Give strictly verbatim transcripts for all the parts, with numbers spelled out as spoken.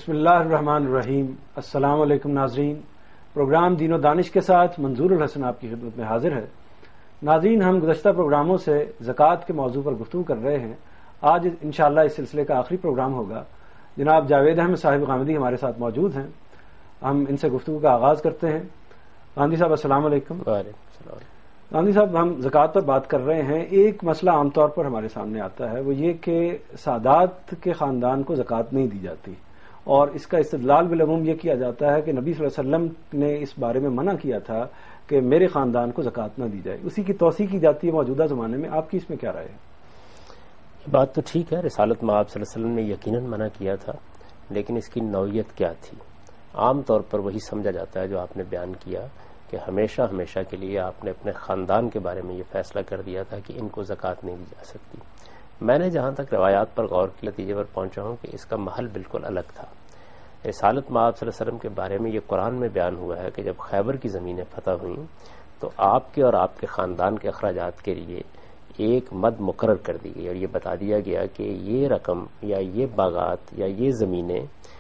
بسم اللہ الرحمن الرحیم۔ السلام علیکم ناظرین، پروگرام دین و دانش کے ساتھ منظور الحسن آپ کی خدمت میں حاضر ہے۔ ناظرین، ہم گزشتہ پروگراموں سے زکوٰۃ کے موضوع پر گفتگو کر رہے ہیں۔ آج انشاءاللہ اس سلسلے کا آخری پروگرام ہوگا۔ جناب جاوید احمد صاحب غامدی ہمارے ساتھ موجود ہیں، ہم ان سے گفتگو کا آغاز کرتے ہیں۔ غامدی صاحب السلام علیکم۔ وعلیکم السلام۔ غامدی صاحب، ہم زکوٰۃ پر بات کر رہے ہیں۔ ایک مسئلہ عام طور پر ہمارے سامنے آتا ہے، وہ یہ کہ سادات کے خاندان کو زکوٰۃ نہیں دی جاتی، اور اس کا استدلال بالعموم یہ کیا جاتا ہے کہ نبی صلی اللہ علیہ وسلم نے اس بارے میں منع کیا تھا کہ میرے خاندان کو زکوٰۃ نہ دی جائے، اسی کی توثیق کی جاتی ہے موجودہ زمانے میں۔ آپ کی اس میں کیا رائے ہے؟ یہ بات تو ٹھیک ہے، رسالت میں آپ صلی اللہ علیہ وسلم نے یقیناً منع کیا تھا، لیکن اس کی نوعیت کیا تھی؟ عام طور پر وہی سمجھا جاتا ہے جو آپ نے بیان کیا کہ ہمیشہ ہمیشہ کے لیے آپ نے اپنے خاندان کے بارے میں یہ فیصلہ کر دیا تھا کہ ان کو زکوٰۃ نہیں دی جا سکتی۔ میں نے جہاں تک روایات پر غور کے نتیجے پر پہنچا ہوں کہ اس کا محل بالکل الگ تھا۔ رسالت میں آپ صلی اللہ علیہ وسلم کے بارے میں یہ قرآن میں بیان ہوا ہے کہ جب خیبر کی زمینیں فتح ہوئیں تو آپ کے اور آپ کے خاندان کے اخراجات کے لیے ایک مد مقرر کر دی گئی، اور یہ بتا دیا گیا کہ یہ رقم یا یہ باغات یا یہ زمینیں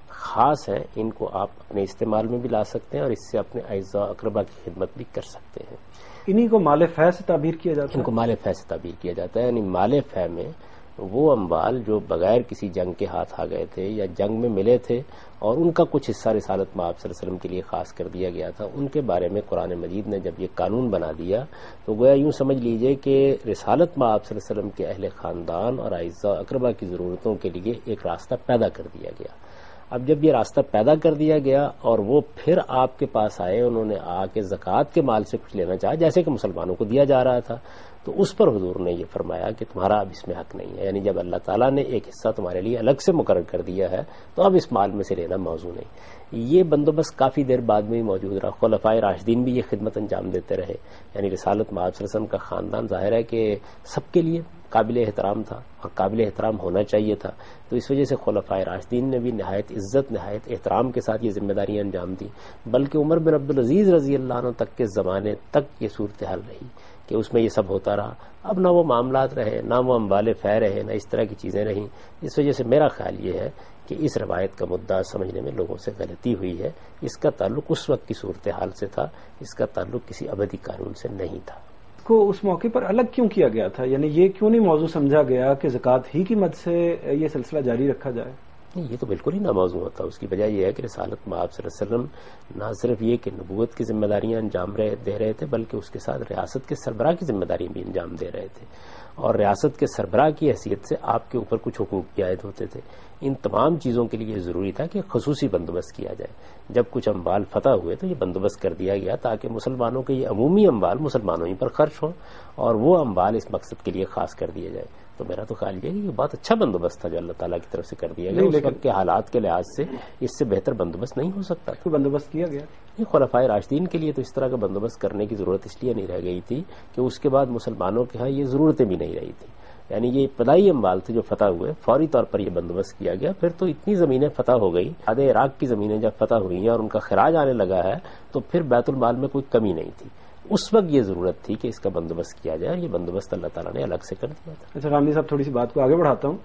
خاص ہیں، ان کو آپ اپنے استعمال میں بھی لا سکتے ہیں اور اس سے اپنے اعزاء اقربا کی خدمت بھی کر سکتے ہیں۔ انہی کو مال فے سے تعبیر کیا جاتا ہے؟ ان کو مال فے سے تعبیر کیا جاتا ہے، یعنی مال فے میں وہ اموال جو بغیر کسی جنگ کے ہاتھ آ گئے تھے یا جنگ میں ملے تھے اور ان کا کچھ حصہ رسالت میں آپ صلی اللہ علیہ وسلم کے لیے خاص کر دیا گیا تھا، ان کے بارے میں قرآن مجید نے جب یہ قانون بنا دیا تو گویا یوں سمجھ لیجئے کہ رسالت میں آپ صلی اللہ علیہ وسلم کے اہل خاندان اور اعزاء اقربا کی ضرورتوں کے لیے ایک راستہ پیدا کر دیا گیا۔ اب جب یہ راستہ پیدا کر دیا گیا اور وہ پھر آپ کے پاس آئے، انہوں نے آ کے زکوٰۃ کے مال سے کچھ لینا چاہا جیسے کہ مسلمانوں کو دیا جا رہا تھا، تو اس پر حضور نے یہ فرمایا کہ تمہارا اب اس میں حق نہیں ہے، یعنی جب اللہ تعالیٰ نے ایک حصہ تمہارے لیے الگ سے مقرر کر دیا ہے تو اب اس مال میں سے لینا موضوع نہیں۔ یہ بندوبست کافی دیر بعد میں ہی موجود رہا، خلفائے راشدین بھی یہ خدمت انجام دیتے رہے، یعنی رسالت میں آپ صلی اللہ علیہ وسلم کا خاندان ظاہر ہے کہ سب کے لیے قابل احترام تھا اور قابل احترام ہونا چاہیے تھا، تو اس وجہ سے خلفائے راشدین نے بھی نہایت عزت نہایت احترام کے ساتھ یہ ذمہ داریاں انجام دی، بلکہ عمر بن عبدالعزیز رضی اللہ عنہ تک کے زمانے تک یہ صورتحال رہی کہ اس میں یہ سب ہوتا رہا۔ اب نہ وہ معاملات رہے، نہ وہ اموال فے رہے، نہ اس طرح کی چیزیں رہیں۔ اس وجہ سے میرا خیال یہ ہے کہ اس روایت کا مدعا سمجھنے میں لوگوں سے غلطی ہوئی ہے، اس کا تعلق اس وقت کی صورتحال سے تھا، اس کا تعلق کسی ابدی قانون سے نہیں تھا۔ کو اس موقع پر الگ کیوں کیا گیا تھا؟ یعنی یہ کیوں نہیں موضوع سمجھا گیا کہ زکوٰۃ ہی کی مد سے یہ سلسلہ جاری رکھا جائے؟ نہیں، یہ تو بالکل ہی ناموضوع ہوتا۔ اس کی وجہ یہ ہے کہ رسالت میں آپ صلی اللہ علیہ وسلم نہ صرف یہ کہ نبوت کی ذمہ داریاں انجام دے رہے تھے، بلکہ اس کے ساتھ ریاست کے سربراہ کی ذمہ داریاں بھی انجام دے رہے تھے، اور ریاست کے سربراہ کی حیثیت سے آپ کے اوپر کچھ حقوق بھی عائد ہوتے تھے۔ ان تمام چیزوں کے لیے ضروری تھا کہ خصوصی بندوبست کیا جائے۔ جب کچھ اموال فتح ہوئے تو یہ بندوبست کر دیا گیا تاکہ مسلمانوں کے یہ عمومی اموال مسلمانوں ہی پر خرچ ہوں اور وہ اموال اس مقصد کے لیے خاص کر دیے جائے۔ تو میرا تو خیال یہ ہے کہ یہ بہت اچھا بندوبست تھا جو اللہ تعالیٰ کی طرف سے کر دیا گیا، اس وقت کے حالات کے لحاظ سے اس سے بہتر بندوبست نہیں ہو سکتا۔ تو بندوبست کیا گیا۔ یہ خلفائے راشدین کے لیے تو اس طرح کا بندوبست کرنے کی ضرورت اس لیے نہیں رہ گئی تھی کہ اس کے بعد مسلمانوں کے ہاں یہ ضرورتیں بھی نہیں رہی تھی، یعنی یہ ابتدائی اموال تھے جو فتح ہوئے، فوری طور پر یہ بندوبست کیا گیا۔ پھر تو اتنی زمینیں فتح ہو گئی، آدھے عراق کی زمینیں جب فتح ہوئی ہیں اور ان کا خراج آنے لگا ہے تو پھر بیت المال میں کوئی کمی نہیں تھی۔ اس وقت یہ ضرورت تھی کہ اس کا بندوبست کیا جائے، اور یہ بندوبست اللہ تعالیٰ نے الگ سے کر دیا تھا۔ اچھا غامدی صاحب، تھوڑی سی بات کو آگے بڑھاتا ہوں۔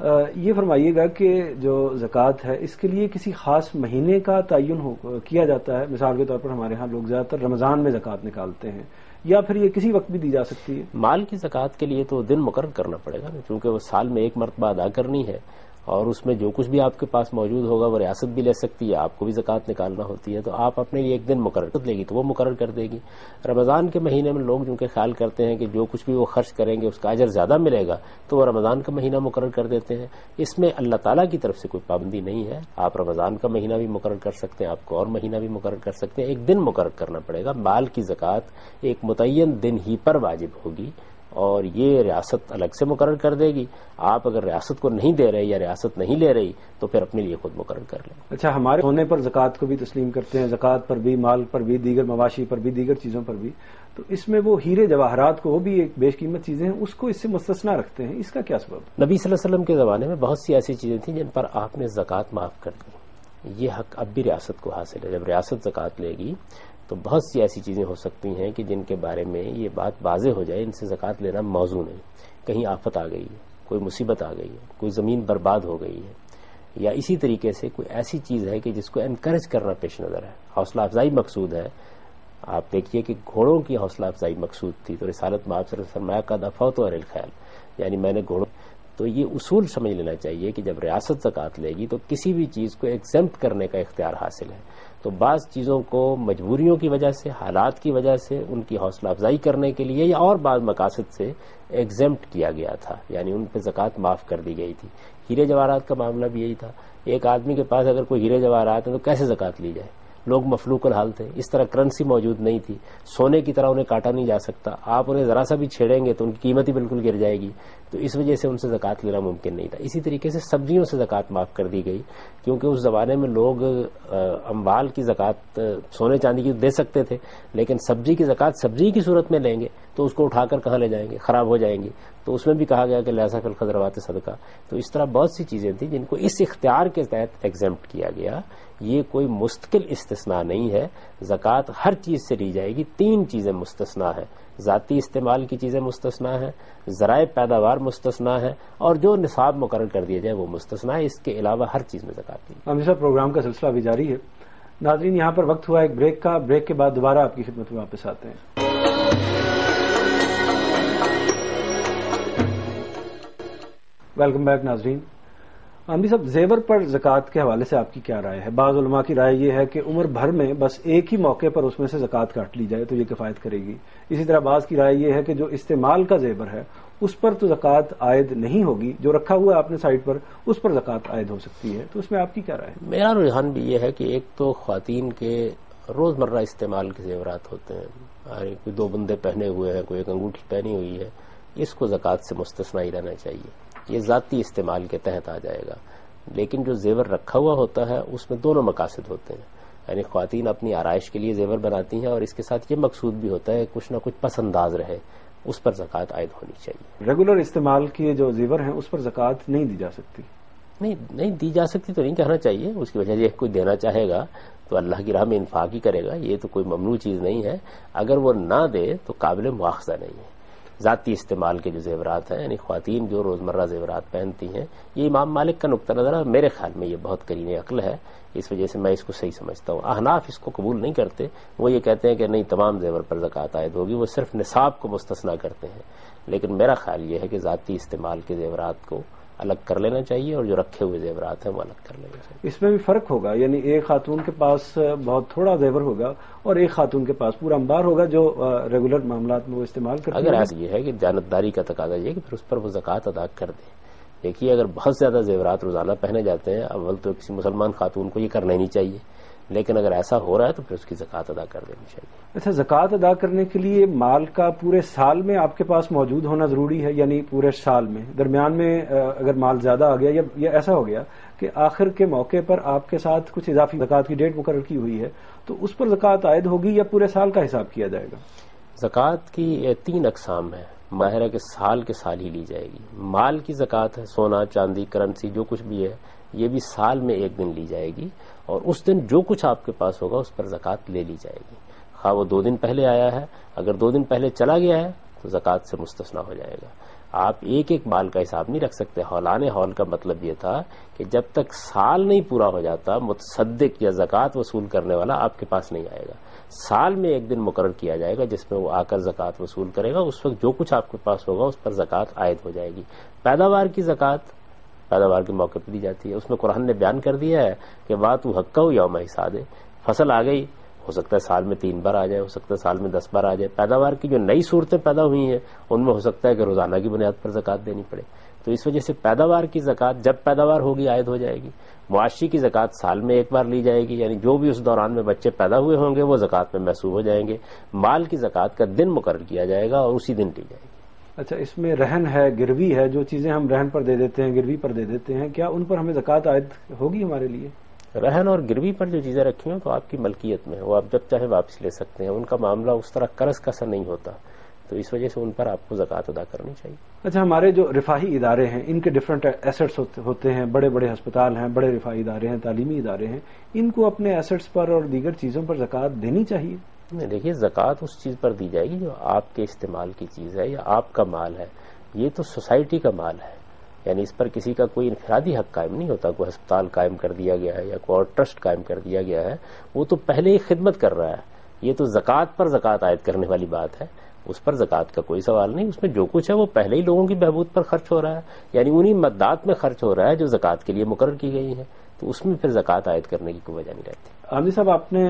یہ فرمائیے گا کہ جو زکوٰۃ ہے اس کے لیے کسی خاص مہینے کا تعین کیا جاتا ہے؟ مثال کے طور پر ہمارے ہاں لوگ زیادہ تر رمضان میں زکوٰۃ نکالتے ہیں، یا پھر یہ کسی وقت بھی دی جا سکتی ہے؟ مال کی زکوٰۃ کے لیے تو دن مقرر کرنا پڑے گا نا، کیونکہ وہ سال میں ایک مرتبہ ادا کرنی ہے، اور اس میں جو کچھ بھی آپ کے پاس موجود ہوگا وہ ریاست بھی لے سکتی ہے، آپ کو بھی زکوٰۃ نکالنا ہوتی ہے، تو آپ اپنے لیے ایک دن مقرر کر لے گی تو وہ مقرر کر دے گی۔ رمضان کے مہینے میں لوگ جو کہ خیال کرتے ہیں کہ جو کچھ بھی وہ خرچ کریں گے اس کا اجر زیادہ ملے گا، تو وہ رمضان کا مہینہ مقرر کر دیتے ہیں۔ اس میں اللہ تعالیٰ کی طرف سے کوئی پابندی نہیں ہے، آپ رمضان کا مہینہ بھی مقرر کر سکتے ہیں، آپ کو اور مہینہ بھی مقرر کر سکتے ہیں، ایک دن مقرر کرنا پڑے گا۔ مال کی زکوٰۃ ایک متعین دن ہی پر واجب ہوگی، اور یہ ریاست الگ سے مقرر کر دے گی۔ آپ اگر ریاست کو نہیں دے رہے یا ریاست نہیں لے رہی تو پھر اپنے لیے خود مقرر کر لیں۔ اچھا، ہمارے ہونے پر زکوٰۃ کو بھی تسلیم کرتے ہیں، زکوٰۃ پر بھی، مال پر بھی، دیگر مواشی پر بھی، دیگر چیزوں پر بھی، تو اس میں وہ ہیرے جواہرات کو، وہ بھی ایک بیش قیمت چیزیں ہیں، اس کو اس سے مستثنا رکھتے ہیں، اس کا کیا سبب؟ نبی صلی اللہ علیہ وسلم کے زمانے میں بہت سی ایسی چیزیں تھیں جن پر آپ نے زکوٰۃ معاف کر دی، یہ حق اب بھی ریاست کو حاصل ہے۔ جب ریاست زکوٰۃ لے گی تو بہت سی ایسی چیزیں ہو سکتی ہیں کہ جن کے بارے میں یہ بات واضح ہو جائے ان سے زکوٰۃ لینا موزوں نہیں، کہیں آفت آ گئی ہے، کوئی مصیبت آ گئی ہے، کوئی زمین برباد ہو گئی ہے، یا اسی طریقے سے کوئی ایسی چیز ہے کہ جس کو انکریج کرنا پیش نظر ہے، حوصلہ افزائی مقصود ہے. آپ دیکھیے کہ گھوڑوں کی حوصلہ افزائی مقصود تھی، تو رسالت میں آپ سے فرمایا کا دفعہ تو ارل خیال، یعنی میں نے گھوڑوں. تو یہ اصول سمجھ لینا چاہیے کہ جب ریاست زکوٰۃ لے گی تو کسی بھی چیز کو ایگزمپٹ کرنے کا اختیار حاصل ہے. تو بعض چیزوں کو مجبوریوں کی وجہ سے، حالات کی وجہ سے ان کی حوصلہ افزائی کرنے کے لیے یا اور بعض مقاصد سے ایگزمپٹ کیا گیا تھا، یعنی ان پہ زکوٰۃ معاف کر دی گئی تھی. ہیرے جواہرات کا معاملہ بھی یہی تھا. ایک آدمی کے پاس اگر کوئی ہیرے جواہرات ہیں تو کیسے زکوٰۃ لی جائے؟ لوگ مفلوق الحال تھے، اس طرح کرنسی موجود نہیں تھی، سونے کی طرح انہیں کاٹا نہیں جا سکتا. آپ انہیں ذرا سا بھی چھیڑیں گے تو ان کی قیمت ہی بالکل گر جائے گی. تو اس وجہ سے ان سے زکوٰۃ لینا ممکن نہیں تھا. اسی طریقے سے سبزیوں سے زکوٰۃ معاف کر دی گئی، کیونکہ اس زمانے میں لوگ اموال کی زکوٰۃ سونے چاندی کی دے سکتے تھے، لیکن سبزی کی زکوٰۃ سبزی کی صورت میں لیں گے تو اس کو اٹھا کر کہاں لے جائیں گے؟ خراب ہو جائیں گی. تو اس میں بھی کہا گیا کہ لہذا فی الخضروات صدقہ. تو اس طرح بہت سی چیزیں تھیں جن کو اس اختیار کے تحت ایگزمپٹ کیا گیا. یہ کوئی مستقل استثناء نہیں ہے. زکوٰۃ ہر چیز سے لی جائے گی. تین چیزیں مستثنیٰ ہیں، ذاتی استعمال کی چیزیں مستثنیٰ ہیں، ذرائع پیداوار مستثنیٰ ہے، اور جو نصاب مقرر کر دیا جائے وہ مستثنیٰ ہے. اس کے علاوہ ہر چیز میں زکوٰۃ دی. امیر صاحب، پروگرام کا سلسلہ بھی جاری ہے. ناظرین، یہاں پر وقت ہوا ایک بریک کا. بریک کے بعد دوبارہ آپ کی خدمت میں واپس آتے ہیں. ویلکم بیک ناظرین. عامر صاحب، زیور پر زکوٰۃ کے حوالے سے آپ کی کیا رائے ہے؟ بعض علماء کی رائے یہ ہے کہ عمر بھر میں بس ایک ہی موقع پر اس میں سے زکوٰۃ کاٹ لی جائے تو یہ کفایت کرے گی. اسی طرح بعض کی رائے یہ ہے کہ جو استعمال کا زیور ہے اس پر تو زکوٰۃ عائد نہیں ہوگی، جو رکھا ہوا ہے آپ نے سائٹ پر اس پر زکوٰۃ عائد ہو سکتی ہے. تو اس میں آپ کی کیا رائے ہے؟ میرا رجحان بھی یہ ہے کہ ایک تو خواتین کے روزمرہ استعمال کے زیورات ہوتے ہیں، کوئی دو بندے پہنے ہوئے ہیں، کوئی ایک انگوٹھی پہنی ہوئی ہے، اس کو زکوٰۃ سے مستثنی رہنا چاہیے. یہ ذاتی استعمال کے تحت آ جائے گا. لیکن جو زیور رکھا ہوا ہوتا ہے اس میں دونوں مقاصد ہوتے ہیں، یعنی خواتین اپنی آرائش کے لیے زیور بناتی ہیں اور اس کے ساتھ یہ مقصود بھی ہوتا ہے کچھ نہ کچھ پس انداز رہے، اس پر زکوٰۃ عائد ہونی چاہیے. ریگولر استعمال کے جو زیور ہیں اس پر زکوٰۃ نہیں دی جا سکتی؟ نہیں نہیں دی جا سکتی تو نہیں کہنا چاہیے. اس کی وجہ یہ کوئی دینا چاہے گا تو اللہ کی راہ میں انفاق ہی کرے گا، یہ تو کوئی ممنوع چیز نہیں ہے. اگر وہ نہ دے تو قابل مواخذہ نہیں ہے. ذاتی استعمال کے جو زیورات ہیں، یعنی خواتین جو روزمرہ زیورات پہنتی ہیں، یہ امام مالک کا نقطہ نظر ہے. میرے خیال میں یہ بہت قرین عقل ہے، اس وجہ سے میں اس کو صحیح سمجھتا ہوں. احناف اس کو قبول نہیں کرتے، وہ یہ کہتے ہیں کہ نہیں، تمام زیور پر زکوٰۃ عائد ہوگی، وہ صرف نصاب کو مستثنیٰ کرتے ہیں. لیکن میرا خیال یہ ہے کہ ذاتی استعمال کے زیورات کو الگ کر لینا چاہیے اور جو رکھے ہوئے زیورات ہیں وہ الگ کر لینا چاہیے. اس میں بھی فرق ہوگا، یعنی ایک خاتون کے پاس بہت تھوڑا زیور ہوگا اور ایک خاتون کے پاس پورا انبار ہوگا جو ریگولر معاملات میں وہ استعمال کرتی ہے. اگر ایسا یہ ہے کہ دیانتداری کا تقاضا یہ کہ پھر اس پر وہ زکوٰۃ ادا کر دیں. دیکھیے، اگر بہت زیادہ زیورات روزانہ پہنے جاتے ہیں، اول تو کسی مسلمان خاتون کو یہ کرنا ہی نہیں چاہیے، لیکن اگر ایسا ہو رہا ہے تو پھر اس کی زکوٰۃ ادا کر دینی چاہیے. اچھا، زکوٰۃ ادا کرنے کے لیے مال کا پورے سال میں آپ کے پاس موجود ہونا ضروری ہے؟ یعنی پورے سال میں درمیان میں اگر مال زیادہ آ گیا یا ایسا ہو گیا کہ آخر کے موقع پر آپ کے ساتھ کچھ اضافی زکوٰۃ کی ڈیٹ مقرر کی ہوئی ہے تو اس پر زکوٰۃ عائد ہوگی یا پورے سال کا حساب کیا جائے گا؟ زکوٰۃ کی تین اقسام ہیں. ظاہر ہے کہ سال کے سال ہی لی جائے گی. مال کی زکوٰۃ ہے، سونا چاندی کرنسی جو کچھ بھی ہے، یہ بھی سال میں ایک دن لی جائے گی اور اس دن جو کچھ آپ کے پاس ہوگا اس پر زکوٰۃ لے لی جائے گی. خواہ وہ دو دن پہلے آیا ہے، اگر دو دن پہلے چلا گیا ہے تو زکوٰۃ سے مستثنیٰ ہو جائے گا. آپ ایک ایک مال کا حساب نہیں رکھ سکتے. ہولان ہول کا مطلب یہ تھا کہ جب تک سال نہیں پورا ہو جاتا متصدق یا زکوٰۃ وصول کرنے والا آپ کے پاس نہیں آئے گا. سال میں ایک دن مقرر کیا جائے گا جس میں وہ آ کر زکوٰۃ وصول کرے گا. اس وقت جو کچھ آپ کے پاس ہوگا اس پر زکوٰۃ عائد ہو جائے گی. پیداوار کی زکوٰۃ پیداوار کے موقع پہ دی جاتی ہے. اس میں قرآن نے بیان کر دیا ہے کہ واتو حقہ یوم حصاد. فصل آ گئی، ہو سکتا ہے سال میں تین بار آ جائے، ہو سکتا ہے سال میں دس بار آ جائے. پیداوار کی جو نئی صورتیں پیدا ہوئی ہیں ان میں ہو سکتا ہے کہ روزانہ کی بنیاد پر زکوٰۃ دینی پڑے. تو اس وجہ سے پیداوار کی زکوٰۃ جب پیداوار ہوگی عائد ہو جائے گی. معاشی کی زکوٰۃ سال میں ایک بار لی جائے گی، یعنی جو بھی اس دوران میں بچے پیدا ہوئے ہوں گے وہ زکوٰۃ میں محسوب ہو جائیں گے. مال کی زکوٰۃ کا دن مقرر کیا جائے گا اور اسی دن لی جائے گی. اچھا، اس میں رہن ہے، گروی ہے، جو چیزیں ہم رہن پر دے دیتے ہیں، گروی پر دے دیتے ہیں، کیا ان پر ہمیں زکوٰۃ عائد ہوگی ہمارے لیے؟ رہن اور گروی پر جو چیزیں رکھی ہوں تو آپ کی ملکیت میں، وہ آپ جب چاہے واپس لے سکتے ہیں. ان کا معاملہ اس طرح قرض کا سا نہیں ہوتا، تو اس وجہ سے ان پر آپ کو زکوٰۃ ادا کرنی چاہیے. اچھا، ہمارے جو رفاہی ادارے ہیں ان کے ڈفرینٹ ایسٹس ہوتے ہیں، بڑے بڑے ہسپتال ہیں، بڑے رفاہی ادارے ہیں، تعلیمی ادارے ہیں، ان کو اپنے ایسٹس پر اور دیگر چیزوں پر زکوٰۃ دینی چاہیے؟ دیکھیے، زکوٰۃ اس چیز پر دی جائے گی جو آپ کے استعمال کی چیز ہے یا آپ کا مال ہے. یہ تو سوسائٹی کا مال ہے. یعنی اس پر کسی کا کوئی انفرادی حق قائم نہیں ہوتا. کوئی ہسپتال قائم کر دیا گیا ہے یا کوئی اور ٹرسٹ قائم کر دیا گیا ہے, وہ تو پہلے ہی خدمت کر رہا ہے. یہ تو زکوٰۃ پر زکوٰۃ عائد کرنے والی بات ہے, اس پر زکوٰۃ کا کوئی سوال نہیں. اس میں جو کچھ ہے وہ پہلے ہی لوگوں کی بہبود پر خرچ ہو رہا ہے, یعنی انہی مدات میں خرچ ہو رہا ہے جو زکوٰۃ کے لیے مقرر کی گئی ہیں, تو اس میں پھر زکوٰۃ عائد کرنے کی کوئی وجہ نہیں رہتی. عامر صاحب, آپ نے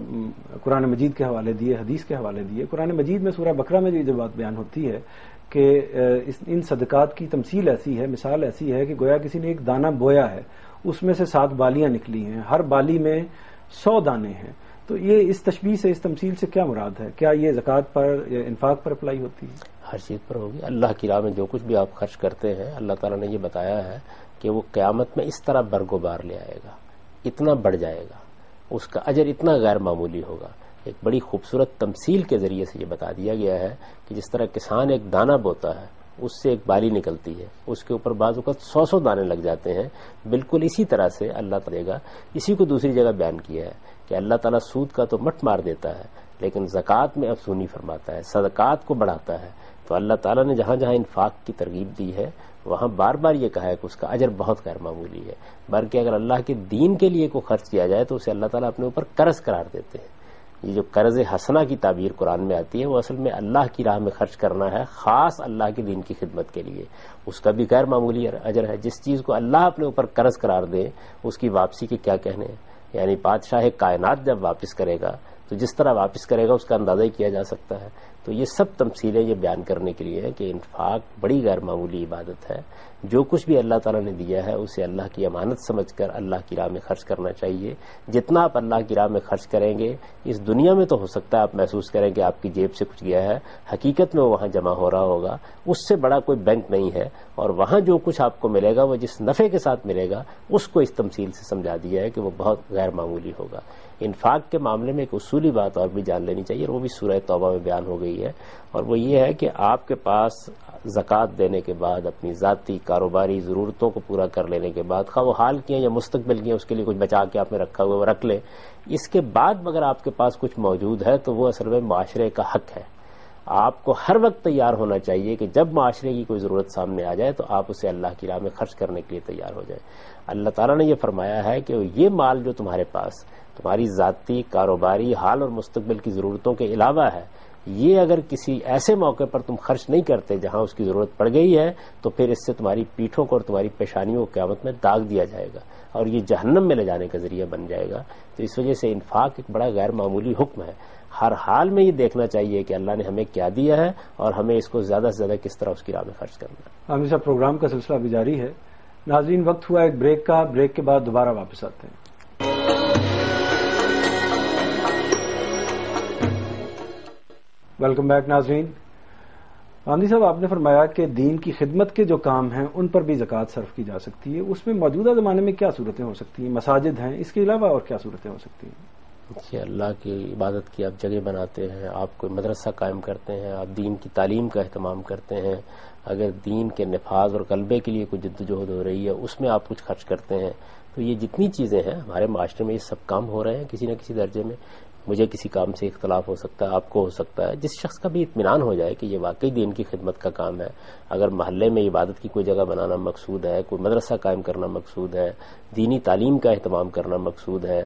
قرآن مجید کے حوالے دیے, حدیث کے حوالے دیے. قرآن مجید میں سورہ بقرہ میں جو بات بیان ہوتی ہے کہ ان صدقات کی تمثیل ایسی ہے, مثال ایسی ہے کہ گویا کسی نے ایک دانہ بویا ہے, اس میں سے سات بالیاں نکلی ہیں, ہر بالی میں سو دانے ہیں. تو یہ اس تشبیہ سے, اس تمثیل سے کیا مراد ہے؟ کیا یہ زکوٰۃ پر یا انفاق پر اپلائی ہوتی ہے؟ ہر چیز پر ہوگی. اللہ کی راہ میں جو کچھ بھی آپ خرچ کرتے ہیں, اللہ تعالیٰ نے یہ بتایا ہے کہ وہ قیامت میں اس طرح برگوبار لے آئے گا, اتنا بڑھ جائے گا, اس کا اجر اتنا غیر معمولی ہوگا. ایک بڑی خوبصورت تمثیل کے ذریعے سے یہ بتا دیا گیا ہے کہ جس طرح کسان ایک دانہ بوتا ہے, اس سے ایک بالی نکلتی ہے, اس کے اوپر بعض اوقات سو سو دانے لگ جاتے ہیں. بالکل اسی طرح سے اللہ تعالیٰ گا. اسی کو دوسری جگہ بیان کیا ہے کہ اللہ تعالیٰ سود کا تو مٹ مار دیتا ہے, لیکن زکوٰۃ میں افزونی فرماتا ہے, صدقات کو بڑھاتا ہے. تو اللہ تعالیٰ نے جہاں جہاں انفاق کی ترغیب دی ہے وہاں بار بار یہ کہا ہے کہ اس کا اجر بہت غیر معمولی ہے. بلکہ اگر اللہ کے دین کے لیے کوئی خرچ کیا جائے تو اسے اللہ تعالیٰ اپنے اوپر قرض قرار دیتے ہیں. یہ جو قرض حسنہ کی تعبیر قرآن میں آتی ہے وہ اصل میں اللہ کی راہ میں خرچ کرنا ہے, خاص اللہ کے دین کی خدمت کے لیے. اس کا بھی غیر معمولی اجر ہے. جس چیز کو اللہ اپنے اوپر قرض قرار دے اس کی واپسی کے کیا کہنے ہیں. یعنی بادشاہ کائنات جب واپس کرے گا تو جس طرح واپس کرے گا اس کا اندازہ ہی کیا جا سکتا ہے. تو یہ سب تمثیلیں یہ بیان کرنے کے لیے ہے کہ انفاق بڑی غیر معمولی عبادت ہے. جو کچھ بھی اللہ تعالیٰ نے دیا ہے اسے اللہ کی امانت سمجھ کر اللہ کی راہ میں خرچ کرنا چاہیے. جتنا آپ اللہ کی راہ میں خرچ کریں گے, اس دنیا میں تو ہو سکتا ہے آپ محسوس کریں کہ آپ کی جیب سے کچھ گیا ہے, حقیقت میں وہ وہاں جمع ہو رہا ہوگا. اس سے بڑا کوئی بینک نہیں ہے, اور وہاں جو کچھ آپ کو ملے گا وہ جس نفع کے ساتھ ملے گا اس کو اس تمثیل سے سمجھا دیا ہے کہ وہ بہت غیر معمولی ہوگا. انفاق کے معاملے میں ایک اصولی بات اور بھی جان لینی چاہیے, اور وہ بھی سورہ توبہ میں بیان ہو گئی ہے, اور وہ یہ ہے کہ آپ کے پاس زکوٰۃ دینے کے بعد اپنی ذاتی کاروباری ضرورتوں کو پورا کر لینے کے بعد, خواہ وہ حال کی ہیں یا مستقبل کی ہیں, اس کے لیے کچھ بچا کے آپ نے رکھا ہوا وہ رکھ لیں. اس کے بعد اگر آپ کے پاس کچھ موجود ہے تو وہ اصل میں معاشرے کا حق ہے. آپ کو ہر وقت تیار ہونا چاہیے کہ جب معاشرے کی کوئی ضرورت سامنے آ جائے تو آپ اسے اللہ کی راہ میں خرچ کرنے کے لیے تیار ہو جائیں. اللہ تعالیٰ نے یہ فرمایا ہے کہ یہ مال جو تمہارے پاس تمہاری ذاتی کاروباری حال اور مستقبل کی ضرورتوں کے علاوہ ہے, یہ اگر کسی ایسے موقع پر تم خرچ نہیں کرتے جہاں اس کی ضرورت پڑ گئی ہے تو پھر اس سے تمہاری پیٹھوں کو اور تمہاری پیشانیوں کو قیامت میں داغ دیا جائے گا اور یہ جہنم میں لے جانے کا ذریعہ بن جائے گا. تو اس وجہ سے انفاق ایک بڑا غیر معمولی حکم ہے. ہر حال میں یہ دیکھنا چاہیے کہ اللہ نے ہمیں کیا دیا ہے اور ہمیں اس کو زیادہ سے زیادہ کس طرح اس کی راہ میں خرچ کرنا ہے. عامر صاحب, پروگرام کا سلسلہ بھی جاری ہے. ناظرین, وقت ہوا ایک بریک کا. بریک کے بعد دوبارہ واپس آتے ہیں. ویلکم بیک ناظرین. عامر صاحب, آپ نے فرمایا کہ دین کی خدمت کے جو کام ہیں ان پر بھی زکوٰۃ صرف کی جا سکتی ہے. اس میں موجودہ زمانے میں کیا صورتیں ہو سکتی ہیں؟ مساجد ہیں, اس کے علاوہ اور کیا صورتیں ہو سکتی ہیں؟ کہ اللہ کی عبادت کی آپ جگہ بناتے ہیں, آپ کوئی مدرسہ قائم کرتے ہیں, آپ دین کی تعلیم کا اہتمام کرتے ہیں, اگر دین کے نفاذ اور غلبے کے لیے کوئی جدوجہد ہو رہی ہے اس میں آپ کچھ خرچ کرتے ہیں, تو یہ جتنی چیزیں ہیں ہمارے معاشرے میں یہ سب کام ہو رہے ہیں کسی نہ کسی درجے میں. مجھے کسی کام سے اختلاف ہو سکتا ہے, آپ کو ہو سکتا ہے. جس شخص کا بھی اطمینان ہو جائے کہ یہ واقعی دین کی خدمت کا کام ہے, اگر محلے میں عبادت کی کوئی جگہ بنانا مقصود ہے, کوئی مدرسہ قائم کرنا مقصود ہے, دینی تعلیم کا اہتمام کرنا مقصود ہے,